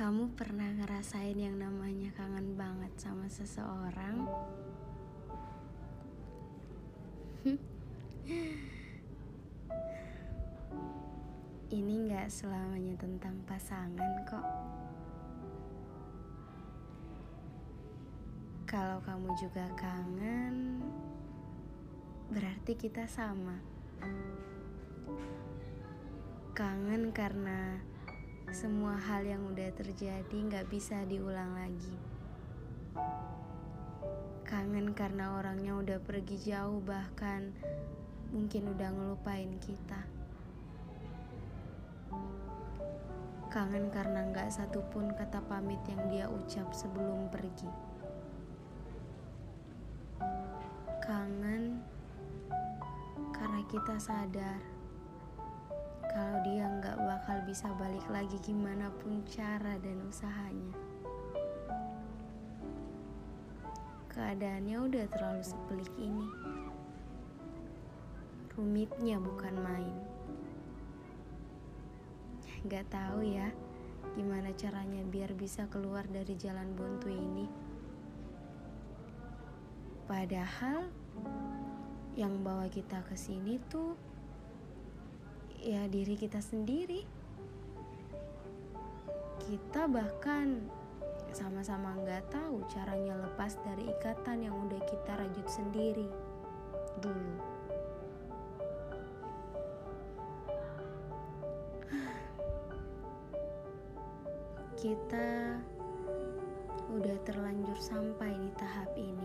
Kamu pernah ngerasain yang namanya kangen banget sama seseorang? Ini gak selamanya tentang pasangan kok. Kalau kamu juga kangen, berarti kita sama. Kangen karena semua hal yang udah terjadi gak bisa diulang lagi. Kangen karena orangnya udah pergi jauh, bahkan mungkin udah ngelupain kita. Kangen karena gak satupun kata pamit yang dia ucap sebelum pergi. Kangen karena kita sadar kalau dia gak bakal bisa balik lagi gimana pun cara dan usahanya. Keadaannya udah terlalu sepelik ini. Rumitnya bukan main. Gak tahu ya gimana caranya biar bisa keluar dari jalan buntu ini. Padahal yang bawa kita ke sini tuh ya diri kita sendiri. Kita bahkan sama-sama gak tahu caranya lepas dari ikatan yang udah kita rajut sendiri dulu. Kita udah terlanjur sampai di tahap ini.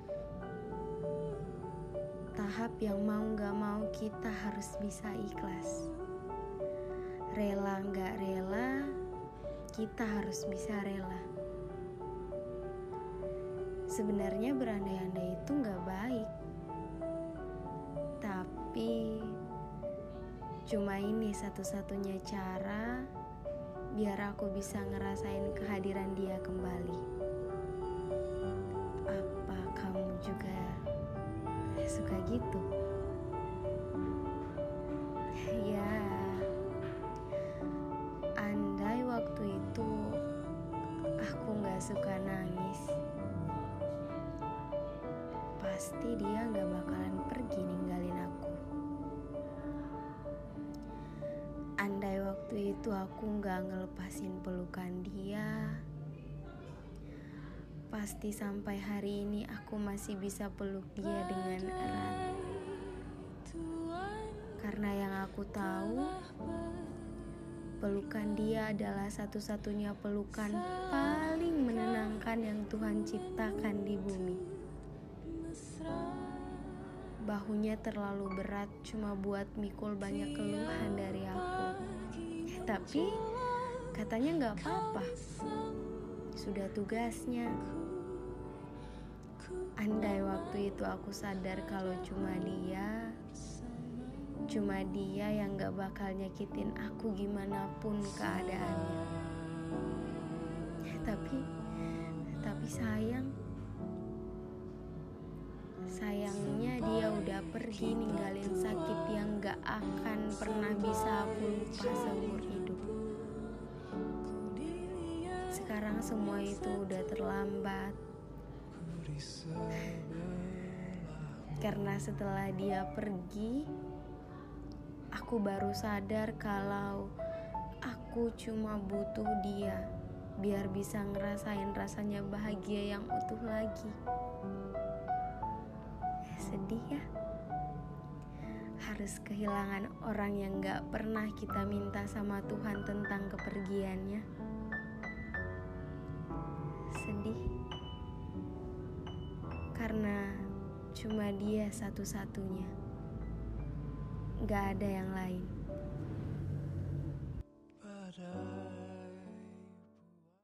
Tahap yang mau gak mau kita harus bisa ikhlas. Rela gak rela, kita harus bisa rela. Sebenarnya berandai-andai itu gak baik. Tapi cuma ini satu-satunya cara biar aku bisa ngerasain kehadiran dia kembali. Apa kamu juga suka gitu? Ya, andai waktu itu aku gak suka nangis, pasti dia gak bakalan pergi ninggalin aku. Andai waktu itu aku gak ngelepasin pelukan dia, pasti sampai hari ini aku masih bisa peluk dia dengan erat. Karena yang aku tahu, pelukan dia adalah satu-satunya pelukan paling menenangkan yang Tuhan ciptakan di bumi. Bahunya terlalu berat cuma buat mikul banyak keluhan dari aku. Tapi katanya gak apa-apa, sudah tugasnya. Andai waktu itu aku sadar kalau cuma dia yang gak bakal nyakitin aku gimana pun keadaannya. Tapi sayangnya dia udah pergi ninggalin sakit yang gak akan pernah bisa aku lupa seumur hidup. Sekarang semua itu udah terlambat. Karena setelah dia pergi, aku baru sadar kalau aku cuma butuh dia biar bisa ngerasain rasanya bahagia yang utuh lagi. Sedih ya, harus kehilangan orang yang gak pernah kita minta sama Tuhan tentang kepergiannya. Sedih karena cuma dia satu-satunya, gak ada yang lain.